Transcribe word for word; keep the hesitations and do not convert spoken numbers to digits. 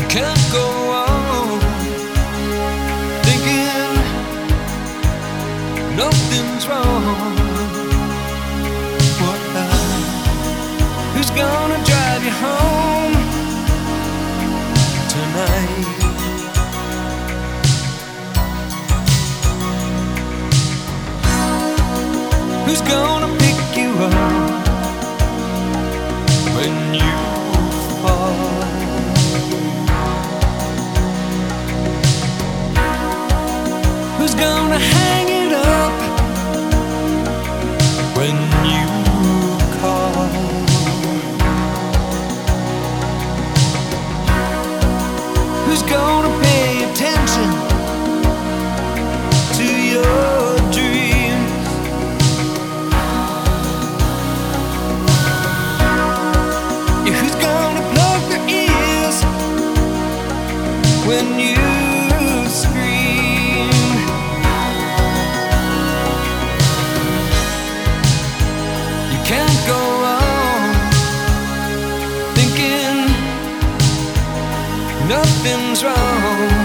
can't go on thinking nothing's wrong. What now? Who's gonna drive you home tonight? Who's gonna pick you up when you fall? Who's gonna hang it up when you call? Who's gonna pay attention to your dreams? Yeah, who's gonna plug their ears when you scream? You can't go on thinking nothing's wrong.